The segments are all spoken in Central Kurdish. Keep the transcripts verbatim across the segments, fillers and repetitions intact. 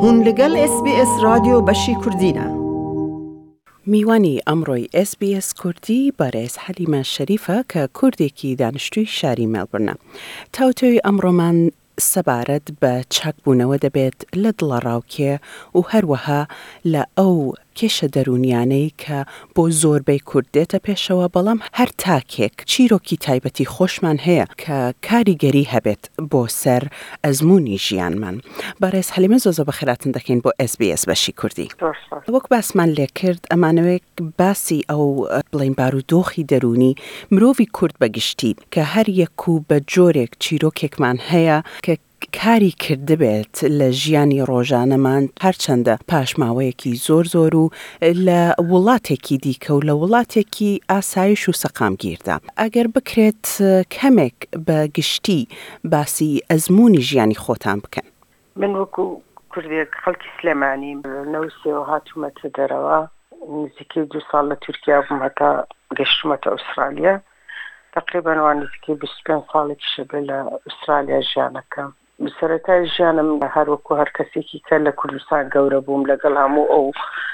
هون لگل اس بی اس رادیو بشی کردینه. میوانی امروی اس بی اس کردی بارز حلیمه شریفه که کردی کی دانشجوی شهری ملبورن. تاوتوی امرو من سبارد به چک بونو دبیت لدل راوکیه و هر وها لأو کش درونیانه که با زور بی کرده پیشوا بلام هر تاکیک چیرو کی تایبتی خوش من هیا که کاریگری هبت با سر ازمونی جیان من. بارز حلیمه زوزو بخیراتن دکین با اس بی اس بشی کردی. وقت بس من لیکرد امانوی باسی او بلین بارو دوخی درونی مروی کرد بگشتی که هر یکو به جورک چیروکک من هیا که کاری کرده بیت لجیانی روزانه من هرچنده پاشماوی کی زور زورو لولاتی کی دیکه و لولاتی کی آسایش و سقام گیرده. اگر بکرت کمک بگشتی باسی ازمونی جیانی خودم بکن. من وکو کردی خلق سلیمانی نوسی و هاتومت دروا نزدیکی دو سال ترکیه و متا گشتمت استرالیا تقریبا و نزدیکی بیست و پنج سالی که شبه استرالیا جیانه کم. بسرعتای جانم هر وکو هر کسی که کل کردستان گوره بوم لگل همو او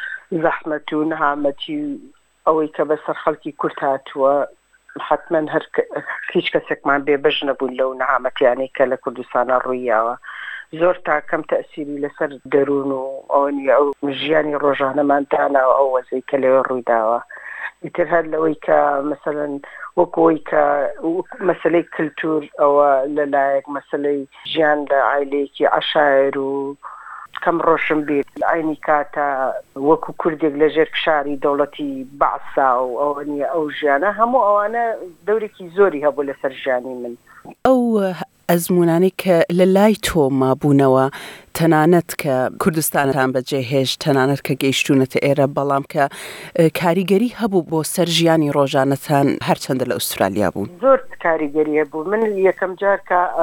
زحمت و نهامتی اوی که بسر خلقی کرد و حتما هر هیچ کسی که من ببجنه بون لو نهامتی یعنی کل کردستان رویه و زور تا کم تأثیری لسر درون و اونی او جیانی روزانه من دانا او وزی کلی روی داوا يتر هاد لويكا مثلا وكويكا مسألة كلتور أو للايك مسألة جان لعائليكي عشائر و كم روشن بيت عيني كاتا وكو كرديك لجيرك شعري دولتي بعصا أو أني أو جانا همو أو أنا دوريكي زوري هبو لسرجاني من أو أزموناني كللاي تو ما بونوا تنانت كردستان تان بجهش تنانت كجيشتونة إيرا بلام ككاريجري هبو بو سرجياني روجانة تان هرچند لأستراليا بون زورت كاريجري هبو من يكم جار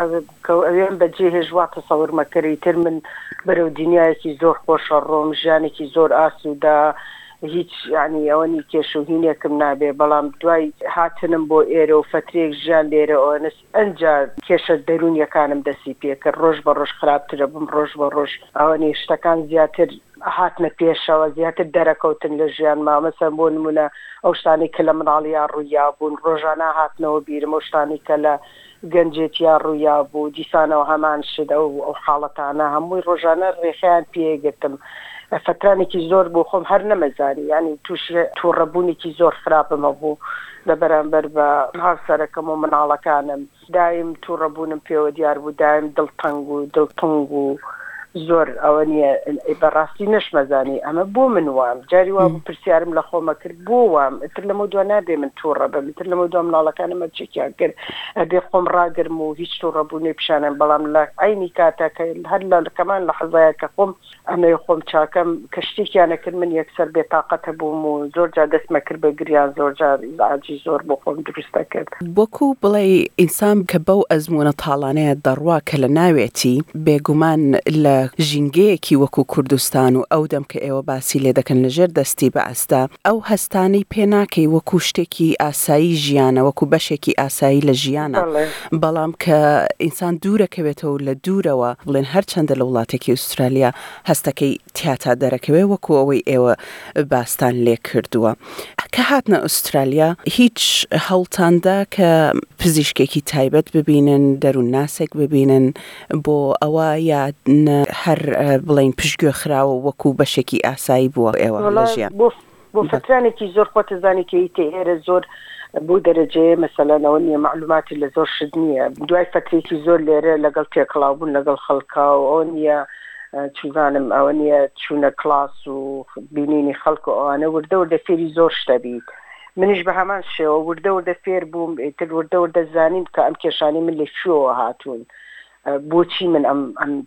كأيام بجهش واتصور مكريتر من برو دنيا كي زور خوش الروم جاني كي زور آسودا هیچ یعنی اوانی کشو هینه کم نبی بلام دوای هاتنم با ایره و فتره جان لیره آنس انجا کش درونی کانم دستی پیه که روز با روز خراب تربم روز با روز اوانی اشتکان زیاتر هاتن پیش و زیاتر درکوتن لجیان ما مثلا بون منا اوشتانی کلا من علیا رویا بون روزانا هاتن و بیرم اوشتانی کلا گنجت یا رویا بو دیسانا و همان شد او حالتانا هموی روزانا ریخیان پیه گتم فترانی که زور بو خم هر نمزانی یعنی توش تو ربونی که زور خراب ما بو لبران بربا هر سرکم و من على کانم دایم تو ربونم پیو دیار بو دایم دلتنگو دلتنگو زور اوانی براستی نش مزانی اما بو من وام جاری وام پرسیارم لخو ما کرد بو وام اتر لمودو نابی من تو ربم اتر لمودو من على کانم اتشکیان کرد ابی خم راگر مو هیچ تو ربونی بشانم بلام لك عینی کاتا که هلا كمان لحظه که خم انا يخوم شاكم كشتيكي انا كل من يكسر بطاقته بومو زورجا دسمه كل بقريان زورجا عاجي زور بخوم درسته كد بوكو بلاي انسان كبو ازمونه طالانه دروا كلناويتي بيغمان لجينجي كي وكو كردستان او اودم كايو باسيله دكن لجر دستي باستا او هستاني بيناكي وكو شتكي اساي جيانا وكو بشكي اساي لجيانا بلام كانسان دوره كبتو لدوره ولن هر چند لولاتكي استراليا هستکی تیاتا درکوی وکو اوی ایو باستان لی کردوا که هاتنا استرالیا هیچ هلتان ده که پزیشکی کی تایبت ببینن درون ناسک ببینن بو اوه یا هر بلین پشگو خراو وکو بشکی آسایی بو ایو لجیان بو فترانی که زور خود زانی که ایتی ایر زور بو درجه مثلا اونی معلوماتی لزور شدنیه دوای فتری که زور لیره لگل تیکلاوبون لگل خلقا و اونی چونانم اوانیه چونه کلاس و بینینی خلق و آنه ورده ورده فیری زور شتبید منش به همان شو ورده ورده فیر بوم تر ورده ورده زانیم که ام کشانی من لشو هاتون بوچی من ام, ام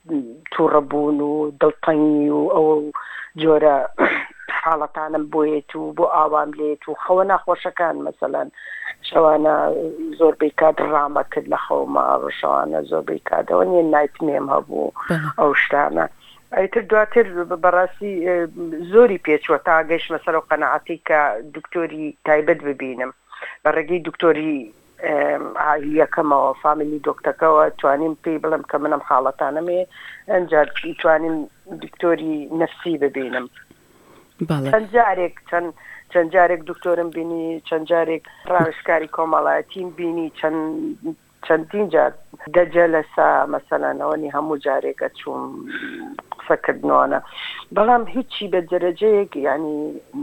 تو ربون و دلطنی و او جورا حالتانم بویت و بو آوام لیت و خوانا خوشکان مثلا شوانا زور بیکاد راما کد لخوما و شوانا زور بیکاد ونی نایت میم هبو اوشتانا ایتر دواتر براسی زوری پیچ و تاگش مثلا قناعتی که دکتوری تایبت ببینم برگی دکتوری یەکەمەوە فامیلی دۆکتەکەەوە توانیم پێی بڵم کە منم حاڵەتانەمێ ئەنجار توانین دکتۆری نەفسی ببینم چەند جارێک چەند چەند جارێک دکتۆرم بینی چەند جارێک ڕاوشکاری کۆمەڵایەتیم بینی چەند چەندین جار دەجە لەسا مەسەلەنەوەنی هەموو جارێکە چوون قسەکردنەوەە بەڵام هیچی بە جەرەجەیەک ینی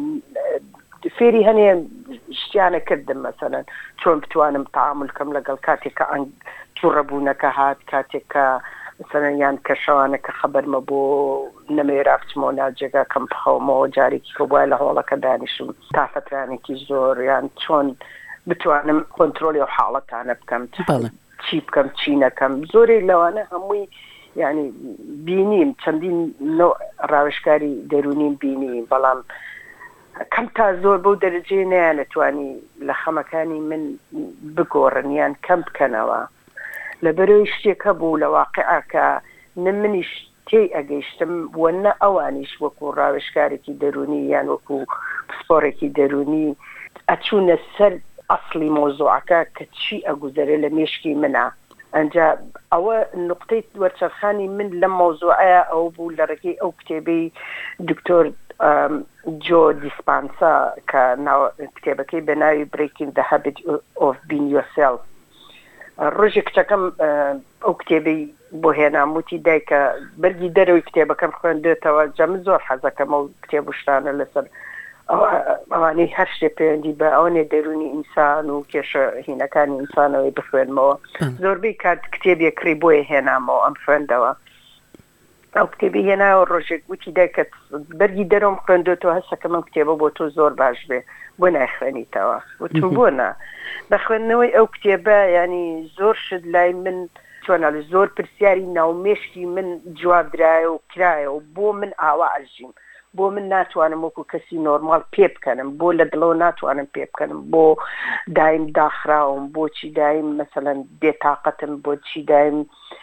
فێری هەنێ شتیانە کردم مەسەلەن چۆن بتوانم تەعامل کەم لەگەڵ کاتێککە ئەنگ تووڕەبوونەکە هات کاتێککە مثلەن یان کەشەوانە کە خەبەرمە بۆ نەمێرا بچمەوە ناوجێگا کەم بخەومەوە جارێکی کە وایە لە هۆڵەکە دانیشم تا فترانێکی زۆر یان چۆن بتوانم کۆنتترۆلی و حاڵەتانە بکەم چی بکەم چی نەکەم زۆری لەوانە هەمووی یعنی بینیم چەندین ڕاوشکاری دەرونیم بینی بەڵام کەم تا زۆر بەو دەرەجێ نیان نەتوانی لە خەمەکانی من بگۆڕن یان کەم بکەنەوە لەبەرەوەی شتێکە بوو لە واقعەکە نە منیش تێی ئەگەیشتم وەنە ئەوانیش وەکو ڕاوشکارێکی دەرونی یان وەکو پسپۆرێکی دەرونی ئەچوونە سەر ئەسلی مۆزوعەکە کە چی ئەگوزەرێ لە مێشکی منە ئەنجا ئەوە نقطەی وەرچەرخانی من لە مۆزوعەیە ئەو بوو لە ڕێگەی ئەو کتێبەی دکتۆر جۆ دیسپانسا کە کتێبەکەی بە ناوی Breaking the Habit of Being Yourself ڕۆژی کچەکەم ئەو کتێبەی بۆ هێنام وتی دایکە بەرگی دەرەوەی کتێبەکەم خوێندێتەوە جەم زۆر حەزەکەمە و کتێب شتانە لەسەر ئەوانەی هەر شتێ پەیوەندی بە ئەوەنێ دەرونی ئینسان و کێشە هینەکانی ئینسانەوەی بخوێنمەوە زۆربەی کات کتێبێ کڕی بۆیە هێنامەوە ئەم خوێندەوە ئەو کتێبی هێناوە ڕۆژێک وتی دایکە بەرگی دەرەوەم خوێندێتەوە هەستەکەم ئەم کتێبە بۆ تۆ زۆر باش بێ بۆ نایخوێنیتەوە وتو بۆ نا بە خوێندنەوەی ئەو کتێبە ینی زۆر شت لای من چۆنە زۆر پرسیاری ناومێشکی من جواب درایە و کرایە و بۆ من ئاوا ئەژیم بۆ من ناتوانم وەکو کەسی نۆرمال پێ بکەنم بۆ لە دڵەوە ناتوانم پێ بکەنم بۆ دایم داخراوم بۆچی دایم مەسەلەن بێتاقەتم بۆچی دایم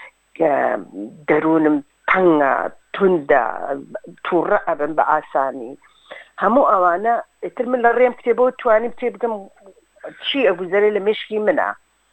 دەروونم تەنگە توندە تووڕە ئەبم بە ئاسانی هەموو ئەوانە ئیتر من لە ڕێم کتێبەوە توانیم پێ بگەم چی ئەگوزەرێ لە مێشکی منە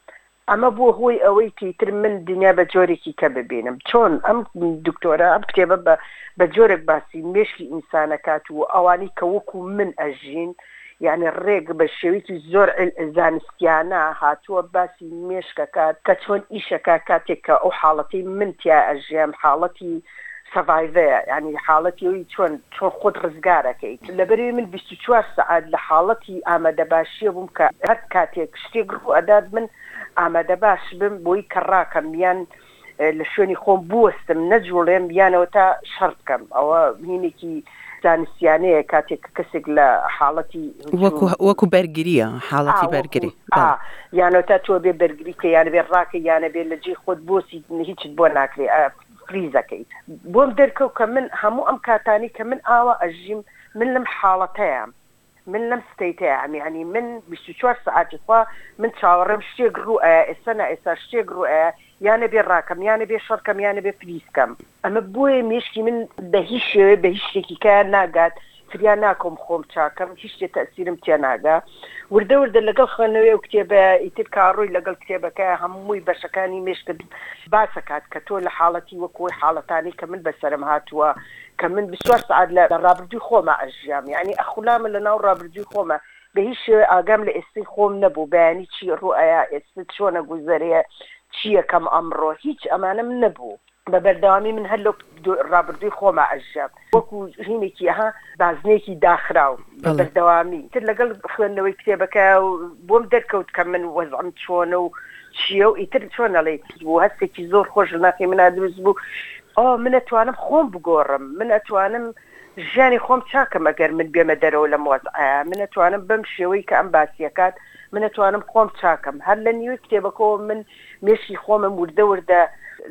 ئەمە بۆ هۆی ئەوەی کەیتر من دنیا بە جۆرێکی کە ببینم چۆن ئەم دکتۆرە ئەم کتێبە بە جۆرێک باسی مێشکی ئینسانەکات و ئەوانی کە وەکو من ئەژین یعنی ڕێک بە شێوەیەکی زۆر زانستیانە هاتووە باسی مێشکەکات کە چۆن ئیشەکە کاتێک کە ئەو حاڵەتی من تیا ئەژیام حاڵەتی سەڤایڤەیە ینی حاڵەتیەوەی چۆن چۆن خۆت ڕزگارەکەیت لەبەرەوەی من بیست و چوار سەعات لە حاڵەتی ئامادەباشیە بووم کە هەر کاتێک شتێک ڕوو ئەدات من ئامادە باش بم بۆی کە ڕاکەم یان لە شوێنی خۆم بوەستم نەجوڵێم یانەوە تا شەڕ بکەم ئەوە هینێکی زانستیانەیە کاتێک کەسێک لە حاڵەتی وەکو بەرگریە حاڵەتی بەرگری یانەوە تا تۆ بێ بەرگری کە یانە بێ ڕاکە یانە بێ لە جێ خۆت بۆسی هیچت بۆ ناکرێ فریزەکەیت بۆم دەرکەوت کە من هەموو ئەم کاتانی کە من ئاوا ئەژیم من لەم حاڵەتەیە من لەم ستەیتەیە ئەمیانی من بیست و چوار سەعاتی خوا من چاوەڕێم شتێک ڕوو ئەیە ئێستا نە ئێستا شتێک ڕوو ئەیە یانە بێ ڕاکەم یانە بێ شەڕکەم یانە بێ فریزکەم ئەمە بۆیە مێشکی من بە هیچ شێوێ بە هیچ شتێکی کار ناگات فریان ناکۆم خۆم چاکەم هیچ شتێ تەسیرم تێ ناگا وردە وردە لەگەڵ خوێندنەوەی ئەو کتێبە ئیتر کاڕۆی لەگەڵ کتێبەکە هەمووی بەشەکانی مێشکت باسەکات کە تۆ لە حاڵەتی وەکۆی حاڵەتانی کە من بەسەرم هاتووە کە من بیست و چوار سەعات لە ڕابردووی خۆمە ئەژیام یعنی ئەخولامە لە ناو ڕابردووی خۆمە بە هیچ شێوێ ئاگام لە ئێستەی خۆم نەبوو بەیانی چی ڕوئەیە ئێستا چۆنە گوزەرەیە چیەکەم ئەمڕۆ هیچ ئەمانەم نەبوو بە بەردەوامی من هەر لە ڕابردووی خۆمە ئەژیام وەکو ژینێکی ئەها بازنێکی داخراو بە بەردەوامی تر لەگەڵ خوێندنەوەی کتێبەکە بۆم دەرکەوت کە من وەزعم چۆنە و چیە و ئیتر چۆنەڵێ بوو هەستێکی زۆر خۆش ناقی منە دروست بوو ئەو من ئەتوانم خۆم بگۆڕم من ئەتوانم ژیانی خۆم چاکەم ئەگەر من بێمە دەرەوە لە مۆزعەیە من ئەتوانم بەم شێوەی کە ئەم باسیەکات من ئەتوانم خۆم چاکەم هەر لە نیوەی کتێبەکەەوە من مێشی خۆمم وردە وردە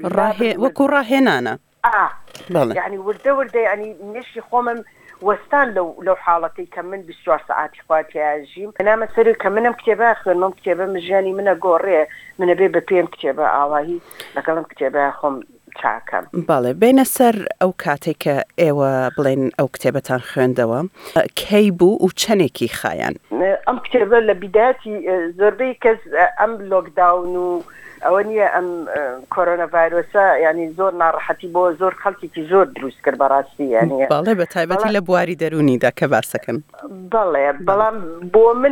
وەکو ڕاهێنانە یعنی وردە وردە ینی مێشی خۆمم وەستان لەو حاڵەتی کە من بیست و چوار سەعاتی خواتیاژیم نامە سەر کە منم کتێبە خوێنمەم کتێبە مژیانی منە گۆڕێ منە بێ بە پێم کتێبە ئاواهی لەگەڵم کتێبە خۆم چاکەم. بەڵێ بینە سەر ئەو کاتێک کە ئێوە بڵێن ئەو کتێبەتان خوێندەوە کەی بوو و چەندێکی خایەن؟ ئەم کتێبە لە بیداتی زۆربەی کەس ئەم لۆکداون و ئەوە نییە ئەم کۆرۆنا ڤایرۆسە ینی زۆر ناڕەحەتی بۆ زۆر خەڵکێکی زۆر دروست کرد بەڕاستی یعنی بەڵێ بە تایبەتی لە بواری دەرونیدا کە باسەکەن. بەڵێ بەڵام بۆ من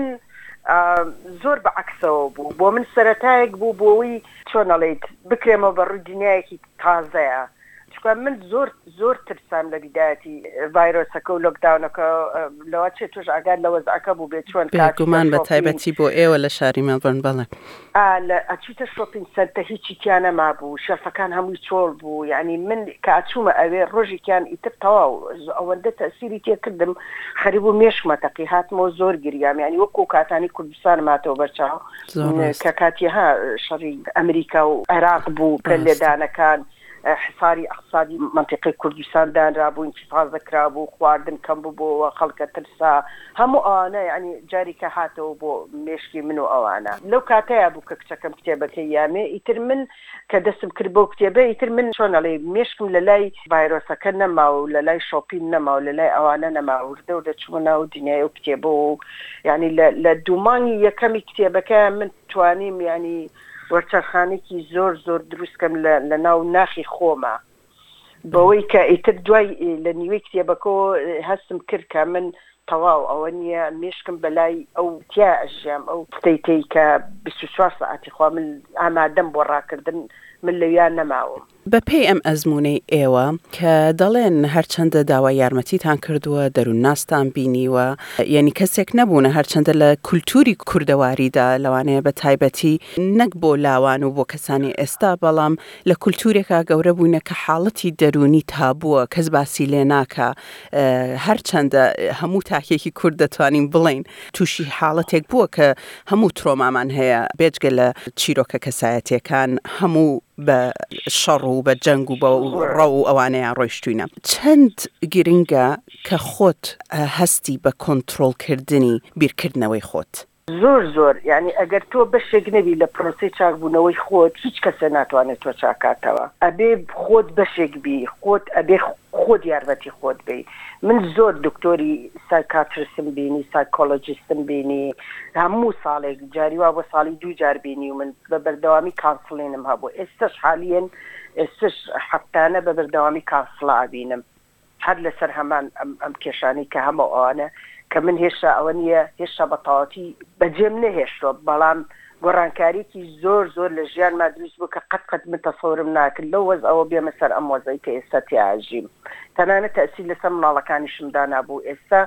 زۆر بەعکسەوە بوو، بۆ من سەرەتایەک بوو بۆەوەی چۆنەڵێیت بکرێمەوە بە ڕوودنیایەکی تازەیە. چکە من زۆر زۆر ترسام لە بیداەتی ڤایرۆسەکە و لۆکداونەکە لەوە چێت توش ئاگاد لە وەزعەکە بوو بێت چۆن بێگومان بە تایبەتی بۆ ئێوە لە شاری مێڵبۆرن. بەڵێ لە ئەچیتە شۆپینگ سەنتە هیچی تیان نەما بوو، شەفەکان هەمووی چۆڵ بوو، یعنی من کە ئاچوومە ئەوێ ڕۆژێکیان ئیتر تەواو ئەوەندە تەسیری تێکردم خەریب و مێشکمە تەقی هاتمەوە زۆر گریام، یعنی وەکو کاتانی کوردستان ماتەوە بەرچاو کە کاتیها شەڕی ئەمریکا و عێراق بوو کە لێدانەکان حساری اقتصادی منطقه کوردستان دانرا بوو، انتفاضه کرا بوو، خواردن کەم بوو، خەڵکە ترسا، هەموو ئەوانە یعنی جاری کە هاتەوە بۆ مێشکی من و ئەوانە. لەو کاتەیە بوو کە کچەکەم کتێبەکەی یامێ ئیتر من کە دەستم کرد بۆ کتێبە ئیتر من چۆنەڵێ مێشکم لە لای ڤایرۆسەکە نەما و لە لای شۆپین نەما و لە لای ئەوانە نەما وردە و دەچوومە ناو دنیای و کتێبە و یعنی لە دوومانی یەکەمی کتێبەکە من توانیم یعنی وەرچەرخانێکی زۆر زۆر دروستکەم لە ناو ناخی خۆمە بەوەی کە ئیتر دوای لە نیوەی کتێبەکەەوە هەستم کرد کە من تەواو ئەوە نییە مێشکم بەلای ئەو تیا ئەژیام ئەو تەیتەی کە بیست و چوار سەعاتی خوا من ئامادەم بۆ ڕاکردن من لەویان نەماوم. بە پێی ئەم ئەزمونەی ئێوە کە دەڵێن هەرچەندە داوای یارمەتیتان کردووە دەروون ناستان بینیوە، یعنی کەسێک نەبوونە هەرچەندە لە کولتوری کوردەواریدا لەوانەیە بە تایبەتی نەک بۆ لاوان و بۆ کەسانی ئێستا بەڵام لە کولتورێکا گەورە بووینە کە حاڵەتی دەرونی تابووە کەس باسی لێ ناکە، هەرچەندە هەموو تاکێکی کورد دەتوانین بڵین تووشی حاڵەتێک بووە کە هەموو ترۆمامان هەیە بێجگە لە چیرۆکە کەسایەتیەکان هەموو بە شەڕ و بە جەنگ و بە ڕەو و ئەوانەیە ڕۆیشتوینە. چەند گرنگە کە خۆت هەستی بە کۆنتڕۆڵکردنی بیرکردنەوەی خۆت؟ زۆر زۆر یعنی ئەگەر تۆ بەشێک نەبی لە پرۆسی چاکبوونەوەی خۆت هیچ کەسە ناتوانێت تۆ چاکاتەوە، ئەبێ خۆت بەشێک بی، خۆت ئەبێ خۆت یارمەتی خۆت بی. من زۆر دکتۆری سایکاتریستم بینی، سایکۆلۆجیستم بینی، هەموو ساڵێک جاریوا بۆ ساڵی دوو جار بینی و من بە بەردەوامی کانسڵێنم هەبوو. ئێستش حالیەن ئێستش هەفتانە بە بەردەوامی کانسڵا بینم هەر لەسەر هەمان ئەم کێشانی کە هەموو ئەوانە کە من هێشتا ئەوە نییە هێشتا بەتەواوەتی بەجێم نەهێشتوە، بەڵام گۆڕانکاریکی زۆر زۆر لە ژیانما دروست بوو کە قەت قەت من تەسەورم ناکرد لەو وەز ئەوە بێمە سەر ئەم وەزەی کە ئێستا تیاژیم. تەنانەت تەئسیر لەسەر منداڵەکانیشمدا نابوو، ئێستا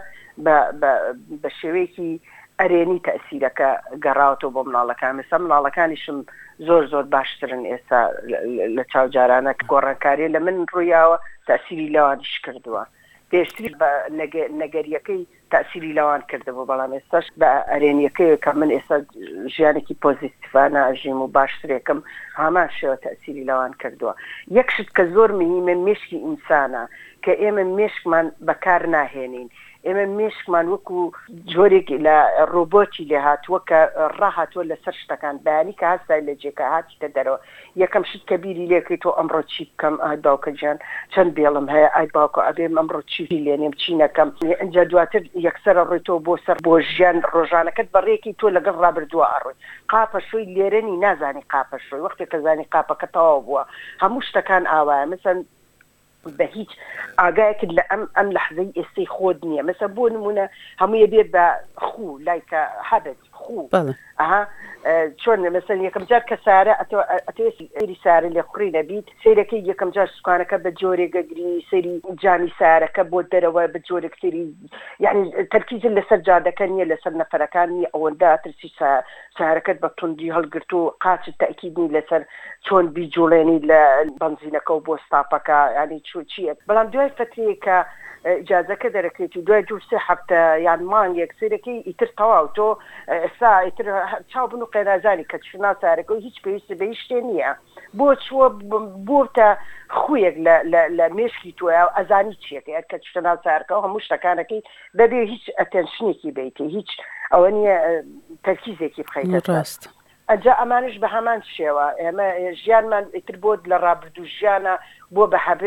بە شێوەیەکی ئەرێنی تەئسیرەکە گەڕاوەتەوە بۆ مناڵەکان، ئێستا مناڵەکانیشم زۆر زۆر باشترن ئێستا لە چاوجارانە گۆڕانکاریە لە من ڕوویاوە تەئسیری لەوانیش کردووە. پێشتری بە نەگەریەکەی تەئسیری لەوان کردبوو، بەڵام ئێستاش بە ئەرێنیەکەی کە من ئێستا ژیانێکی پۆزیتیڤانە ئەژیم و باشترێکم هەمان شێوە تەئسیری لەوان کردووە. یەکشت کە زۆر مهمە مێشکی ئینسانە کە ئێمە مێشکمان بەکار ناهێنین، ئێمە مێشکمان وەکو جۆرێک لە ڕۆبۆتی لێ هاتووە کە ڕاهاتووە لەسەر شتەکان بەیانی کە هەستای لە جێکە هاتیتە دەرەوە یەکەم شت کە بیری لێکەیتەوە ئەمڕۆ چی بکەم، ئای باوکە گیان چەند بێڵم هەیە، ئای باوکە ئەبێم ئەمڕۆ چی لێنێم چی نەکەم، ئەنجا دواتر یەکسەرە ڕۆیتەوە بۆ سەر بۆ ژیان ڕۆژانەکەت بەڕێکی تۆ لەگەڵ ڕابردووە ئەڕۆی. قاپە شۆی لێرەنی نازانی قاپە شۆی، وەختێک کە زانی قاپەکە تەواو بووە هەموو شتەکان ئاوایە، مثلا بە هیچ ئاگایەکت لە ئەم ئەم لەحزەی ئێستەی خۆت نییە. مەسە بۆ نمونە هەموویە بێت بە خوو لایکە حەبت خوو ئەها چۆن مەسەن یەکەم جار کە سارە ئەتەوێت سەیری سارە لێ خوڕی نەبیت سەیرەکەی یەکەم جار سوکانەکە بە جۆرێگەگری سەیری جامی سارەکە بۆ دەرەوە بە جۆرێک سەیری یعنی تەرکیزن لەسەر جادەکە نییە لەسەر نەفەرەکان نیە، ئەوەندا ترسی سارەکەت بە توندی هەڵگرت و قاچت تەئکیدنی لەسەر چۆن بیجوڵێنی لە بەنزینەکە و بۆ ستاپەکە ینی چیە. بەڵام دوای فترەیەکە ئیجازەکە دەرەکەیت و دوای دوو سێ هەفتە یان مانگێک سەیرەکەی ئیتر تەواو تۆ ئێستا ئیتر چاو بن و قێنازانی کە چنا سارەکە و هیچ پێویستە بە هیچ شتێ نییە، بۆ چووە بۆتە خویەک لە مێشکی تۆە ئەزانی چیەکە کە چنا سارەکە و هەموو شتەکانەکەی بەبێ هیچ ئەتەنشنێکی بیتێ، هیچ ئەوە نییە تەرکیزێکی بخەیتە ڕاست. ئەجا ئەمانش بە هەمان شێوە ئێمە ژیانمان ئیتر بۆ لە ڕابردوو ژیانە بۆ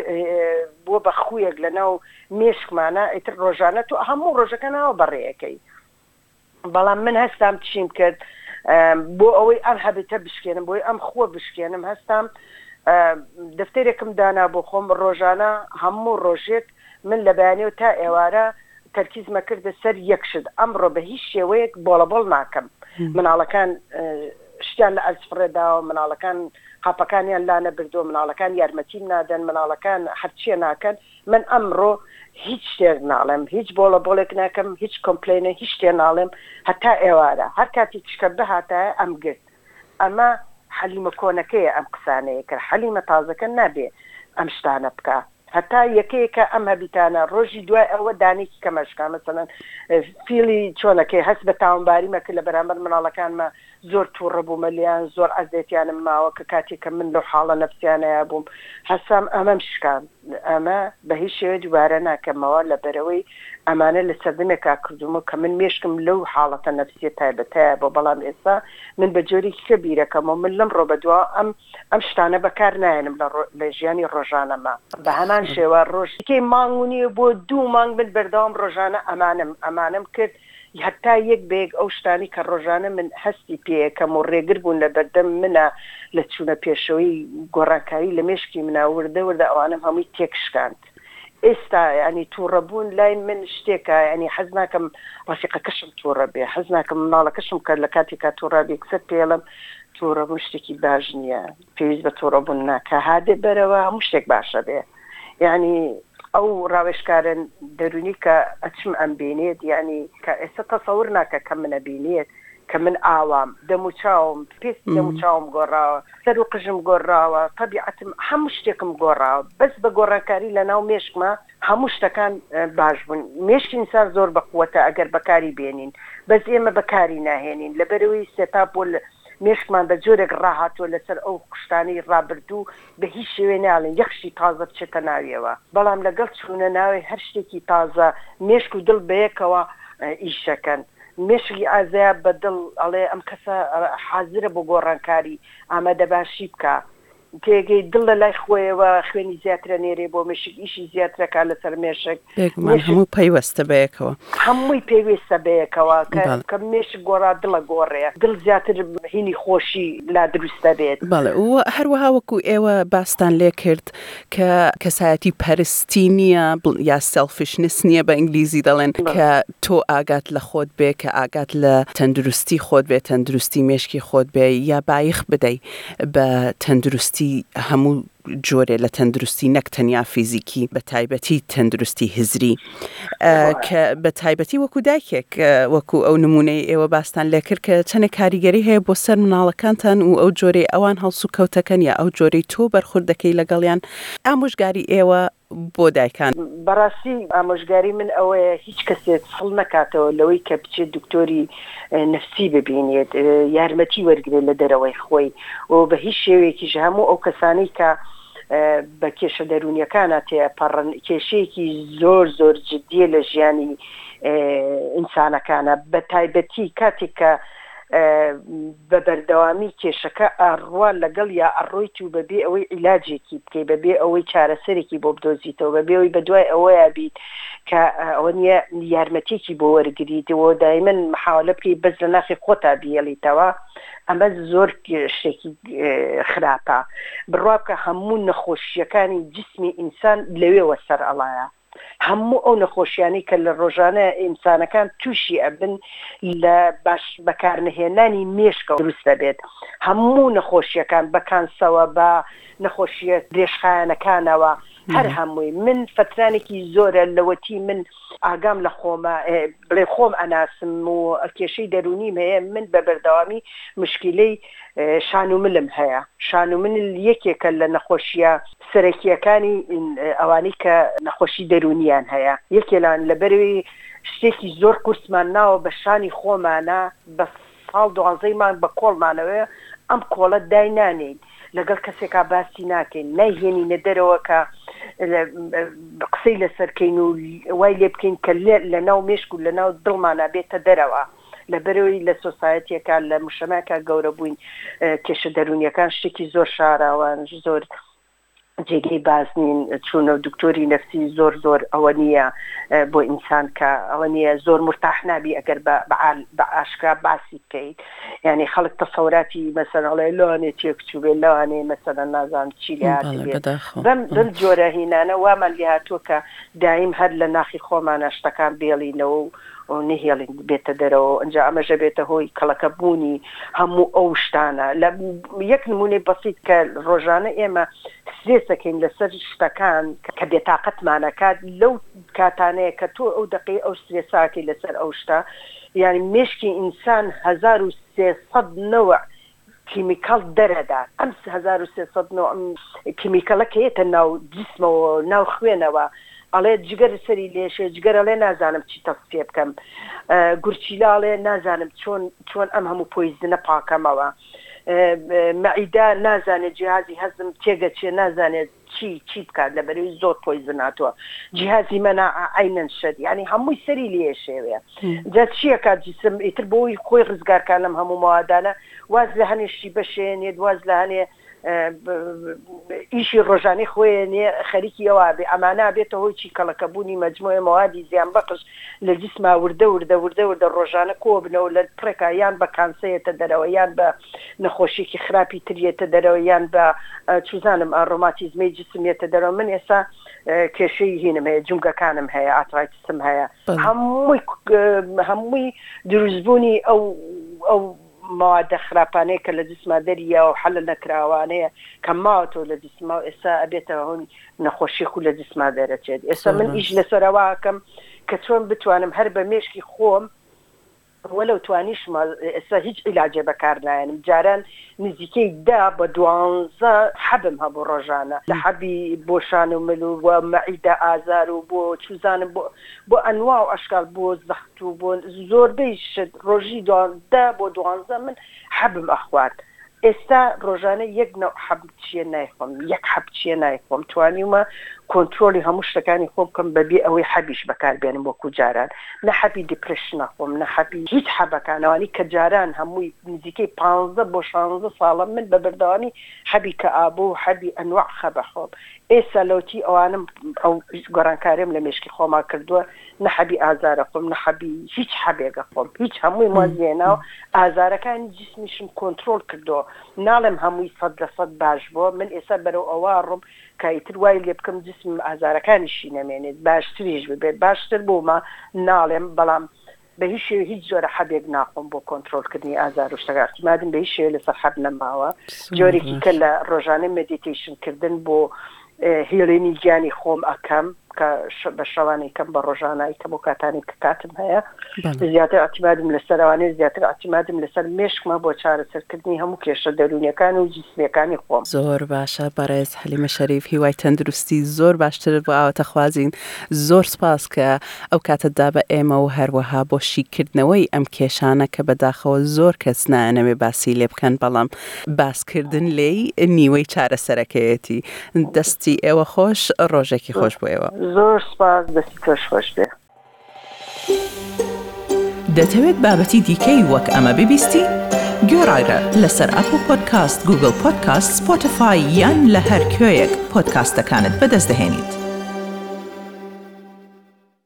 بۆ بە خویەک لەناو مێشکمانە ئیتر ڕۆژانە تو هەموو ڕۆژەکەنەوە بەڕێیەکەی بەڵام من هەستام چیم کرد بۆ ئەوەی ئەم هەبێتە بشکێنم بۆی ئەم خۆ بشکێنم هەستام دەفتەرێکم دانا بۆ خۆم ڕۆژانە هەموو ڕۆژێک من لە بەیانەوە تا ئێوارە تەرکیزمە کردە سەر یەکشت ئەمڕۆ بە هیچ شێوەیەک بۆڵەبۆڵ ناکەم مناڵەکان شتیان لە ئەلفرێداوە مناڵەکان قاپەکانیان لا نەبردووە مناڵەکان یارمەتیم نادەن مناڵەکان هەرچیە ناکەن من ئەمڕۆ هیچ شتێک ناڵێم هیچ بۆڵەبۆڵێک ناکەم هیچ کۆمپلێنە هیچ شتێ ناڵێم هەتا ئێوارە هەر کاتی تشکە بهاتایە ئەم گرت ئەمە حەلیمە کۆنەکەیە ئەم قسانەیە کرد حەلیمە تازەکە نابێ ئەم شتانە بکە هەتا یەکەیەکە ئەم هەبیتانە ڕۆژی دوای ئەوە دانێکی کەمەشکا مەسەڵەن فیلی چۆنەکەی هەست بە تاوانباری مەکرد لە بەرامبەر مناڵەکانمە زۆر تووڕە بوومە لیان زۆر ئەزێتیانم ماوە کە کاتێککە من لەو حاڵە نەفسیانەیە بووم هەسام ئەمەم شکان ئەمە بە هیچ شێوە دووبارە ناکەمەوە لە بەرەوەی ئەمانە لە سەردەمێکا کردومە کە من مێشکم لەو حاڵەتە نەفسیە تایبەتەیە بۆ بەڵام ئێستا من بە جۆرێکی کە بیرەکەمەوە من لەم ڕۆ بەدووە ئەم ئەم شتانە بەکار نایەنم لە ژیانی ڕۆژانەمە بە هەمان شێوە ڕۆژکەی مانگونیە بۆ دوو مانگ من بەردەوام ڕۆژانە ئەمانم ئەمانم کرد هەتا یەک بێک ئەو شتانی کە ڕۆژانە من هەستی پێیەکەم و ڕێگر بوون لە بەردەم منە لە چوونە پێشەوەی گۆڕانکاری لە مێشکی منە وردە وردە ئەوانم هەمووی تێکشکاند ئێستا ینی تووڕەبوون لای من شتێکە ینی حەز ناکەم ڕەفیقەکەشم تووڕە بێ حەز ناکەم مناڵەکەشم کرد لە کاتێکا تووڕە بێ کسە پێڵم تووڕەبوون شتێکی باش نییە پێویست بە تووڕەبوون ناکە هادێ بەرەوە هەموو شتێک باشە بێ یعنی ئەو ڕاوێشکارن دەرونی کە ئەچم ئەم بینێت یعنی کە ئێستا تەسەور ناکە کە منە بینێت کە من ئاوام دەموچاوم پێست دەموچاوم گۆڕاوە سەر و قژم گۆڕاوە تەبیعەتم هەموو شتێکم گۆڕاوە بەس بە گۆڕانکاری لە ناو مێشکمە هەموو شتەکان باش بوون مێشکی ئینسان زۆر بەقووەتە ئەگەر بەکاری بێنین بەس ئێمە بەکاری ناهێنین لەبەرەوەی سێتا بۆ مێشکمان بە جۆرێک ڕاهاتوە لەسەر ئەو قشتانی ڕابردوو بە هیچ شێوێ ناڵێن یەخشی تازە بچێتە ناویەوە بەڵام لەگەڵ چوونە ناوی هەر شتێکی تازە مێشک و دڵ بەیەکەوە ئیشەکەن مێشکی ئازایە بە دڵ ئەڵێ ئەم کەسە حازرە بۆ گۆڕانکاری ئامادەباشی بکە تێگەی دڵ لە لای خۆیەوە خوێنی زیاترە نێرێ بۆ مێشک ئیشی زیاترەکە لەسەر مێشک هەموو پەیوەستە بەیەکەوە هەمووی پێویستە بەیەکەوە کە مێشک گۆڕا دڵە گۆڕەیە دڵ زیاتر هینی خۆشی لا دروستە بێت بەڵێ و هەروەها وەکو ئێوە باستان لێ کرد کە کەسایەتی پەرستی نییە یا سەلفشنس نییە بە ئینگلیزی دەڵێن کە تۆ ئاگات لە خۆت بێ کە ئاگات لە تەندروستی خۆت بێ تەندروستی مێشکی خۆت بێ یا بایخ بدەی بە تەندروستی هەموو جۆرێ لە تەندروستی نەک تەنیا فیزیکی بە تایبەتی تەندروستی هزری کە بە تایبەتی وەکو دایکێک وەکو ئەو نمونەی ئێوە باستان لێ کرد کە چەنە کاریگەری هەیە بۆ سەر مناڵەکانتان و ئەو جۆرەی ئەوان هەڵسو کەوتەکەن یا ئەو جۆرەی تۆ بەرخورد دەکەی لەگەڵیان ئامۆژگاری ئێوە بۆ دایکان بەڕاستی ئامۆژگاری من ئەوەیە هیچ کەسێت هەڵ نکاتەوە لەوەی کە بچێت دکتۆری نفسی ببینێت یارمەتی وەرگێت لە دەرەوەی خۆی و بە هیچ شێوەیەکیش هەموو ئەو کەسانەی کە بە کێشە دەرونیەکانە تێپەڕن کێشەیەکی زۆر زۆر جدیە لە ژیانی ئینسانەکانە بە تایبەتی کاتێک کە بە بەردەوامی کێشەکە ئەڕوا لەگەڵ یا ئەڕۆیت و بەبێ ئەوەی عیلاجێکی بکەی بەبێ ئەوەی چارەسەرێکی بۆ بدۆزیتەوە بەبێ ئەوەی بەدوای ئەوەیە بیت کە ئەوە نیە یارمەتێکی بۆ وەرگریتەوە دایمەن محاولە بکەی بەس لە نافی خۆتا بیێڵیتەوە ئەمە زۆر شتێکی خراپە بڕوا بکە هەموو نەخۆشیەکانی جسمی ئینسان لەوێوە سەر ئەڵایە هەموو ئەو نەخۆشیانی کە لە ڕۆژانە ئینسانەکان تووشی ئەبن لە باش بەکارنهێنانی مێشکە دروست دەبێت هەموو نەخۆشیەکان بە کانسەوە بە نەخۆشیە درێژخایەنەکانەوە هەر هەمووی من فترانێکی زۆرە لەوەتی من ئاگام لە خۆمە بڵێ خۆم ئەناسم و کێشەی دەرونیم هەیە من بە بەردەوامی مشکلەی شانوملم هەیە شانومل یەکێکە لە نەخۆشیە سەرەکیەکانی ئەوانی کە نەخۆشی دەرونیان هەیە یەکێلان لەبەروی شتێکی زۆر قورسمان ناوە بە شانی خۆمانە بە ساڵ دوازدەیمان بە کۆڵمانەوە ئەم کۆڵە داینانین لەگەڵ کەسێکا باسی ناکەین نایهێنینە دەرەوە کە قسەی لەسەرکەین و وای لێ بکەین کە لە ناو مێشک و لە ناو دڵمانە بێتە دەرەوە لە بەرەوەی لە سۆسایەتیەکە لە مشتەماکە گەورە بووین کێشە دەرونیەکان شتێکی زۆر شاراوان زۆر جێگەی باز نین چوونە و دکتۆری نەفسی زۆر زۆر ئەوە نییە بۆ ئینسان کە ئەوە نییە زۆر مرتاح نابی ئەگەر بە ئاشکرا باسی بکەیت یعنی خەڵک تەسەوراتی مەسەڵێ لەوانێ تێکچوو بێ لەوانێ مەسەڵەن نازانم چی لێ بەم جۆرە هینانە وامان لێ هاتووە کە دایم هەر لە ناخی خۆمانە شتەکان بێڵینەوە و نهێڵین بێتە دەرەوە ئەنجا ئەمەژە بێتە هۆی کەڵەکە بوونی هەموو ئەو شتانە لە یەک نمونەی بەسیط کە ڕۆژانە ئێمە سرێسەکەین لەسەر شتەکان کە بێتاقەتمانەکات لەو کاتانەیە کە تۆ ئەو دقی ئەو سرێساکەی لەسەر ئەو شتە یعنی مێشکی ئینسان هەزار و سێسەد نەوە کیمیکال دەرەدا ئەم هەزار و سێسەد کیمیکەلەکەیەتە ناو جسمەوە ناو خوێنەوە ئەڵێ جگەر سەری لێشێ جگەرەڵێ نازانم چی تەفسیە بکەم گورچیلاڵێ نازانم چۆن چۆن ئەم هەموو پۆیزنە پاکەمەوە مەعیدا نازانێت جیهازی هەزم تێگەچێ نازانێت چی چی بکات لەبەرەوەی زۆر پۆیزناتوە جیهازی مەنا عینەن شەد یعنی هەمووی سەری لێشێوێ جا چییە کات جسم ئیتر بۆی خۆی ڕزگارکار لەم هەموو مەوادانە واز لە هەنێشی بەشێنێت واز لە هەنێ ئیشی ڕۆژانەی خۆیانێ خەریکی ئەوە بێ ئەمانە بێتە هۆی چی کەڵەکەبوونی مەجموعە مەوادی زیان بەخش لە جسما وردە وردە وردە وردە ڕۆژانە کۆبنەوە لە پڕێکا یان بە کانسەیەتە دەرەوە یان بە نەخۆشیێکی خراپی تریێتە دەرەوە یان بە چوزانم ئاڕۆماتیزمەی جسمیێتە دەرەوە من ئێستا کێشەی هینم هەیە جومگەکانم هەیە ئاترایتسم هەیە هەمووی هەمووی دروستبوونی ئەو ئەو مواد خراپانەیە کە لە جسما دەریە و حەل نەکراوانەیە کە ماوەتەوە لە جسما و ئێستا ئەبێتەوە هۆی نەخۆشیێک و لە جسما دەرەچێت ئێستا من ئیش لەسەرەوەکەم کە چۆن بتوانم هەر بە مێشکی خۆم وەلو توانیشمە ئێستا هیچ عیلاجێ بەکارنایەنم جاران نزیکەی دا بە دوانزە حەبم هەبوو ڕۆژانە لە حەبی بۆشان و مل و مەعیدە ئازار و بۆ چوزانم بۆ ئەنوا و ئەشکال بۆ زەخت و بۆ زۆربەی شت ڕۆژی دا بۆ دوانزە من حەبم ئەخوات ئێستا ڕۆژانە یەک نەو حەب چیە نایخۆم یەک حەب چیە نایخۆم توانیمە کۆنترۆلی هەموو شتەکانی خۆم بکەم بەبێ ئەوەی حەبیش بەکاربێنم وەکو جاران نە حەبی دیپرێشن نەخۆم نە حەبی هیچ حەبەکانەوانی کە جاران هەمووی نزیکەی پانزدە بۆ شانزدە ساڵە من بە بەردەوامی حەبی کە ئابوو و حەبی ئەنواع خەبە خۆم ئێستا لەوتی ئەوانم ئەو گۆڕانکاریم لە مێشکی خۆما کردووە نە حەبی ئازارە خۆم نە حەبی هیچ حەبێگە خۆم هیچ هەمووی مازیێناو ئازارەکانی جسمیشم کۆنترۆل کردەوە ناڵێم هەمووی سەد لە سەد باش بووە من ئێستا بەرەو ئەوە ڕۆم کایتر وای لێ بکەم جسم ئازارەکانیشی نەمێنێت باشتریش ببێت باشتر بوومە ناڵێم بەڵام بە هیچ شێوە هیچ جۆرە حەبێک ناخۆم بۆ کۆنترۆلکردنی ئازار و شتەکان مادم بە هیچ شێوە لەسەر حەب نەماوە جۆرێکی کە لە ڕۆژانە مدیتیشنکردن بۆ هێڵێنی گیانی خۆم ئەەکەم کە بە شەوانەی کەم بە ڕۆژانایی کە بۆ کاتانی کە کاتم هەیە زیاتر ئەتیمادم لەسەروانێ زیاتر ئەتیمادم لەسەر مێشکمە بۆ چارەسەرکردنی هەموو کێشە دەرونیەکان و جسمیەکانی خۆم زۆر باشە بەڕێز حەلیمە شەریف هیوای تەندروستی زۆر باشتر بۆ ئاواتە خوازین زۆر سپاس کە ئەو کاتتدا بە ئێمە و هەروەها بۆ شیکردنەوەی ئەم کێشانە کە بەداخەوە زۆر کەس نانەوێ باسی لێ بکەن بەڵام باسکردن لێی نیوەی چارەسەرەکەیەتی دەستی ئێوە خۆش ڕۆژێکی خۆش بۆ ئێوە زۆر سپاس دەستی تۆش خۆش بێ دەتەوێت بابەتی دیکەی وەک ئەمە ببیستی؟ گۆڕایرە لەسەر ئەپڵ پۆدکاست، گوگڵ پۆدکاست، سپۆتیفای یان لە هەر کوێیەک پۆدکاستەکانت بەدەست دەهێنیت.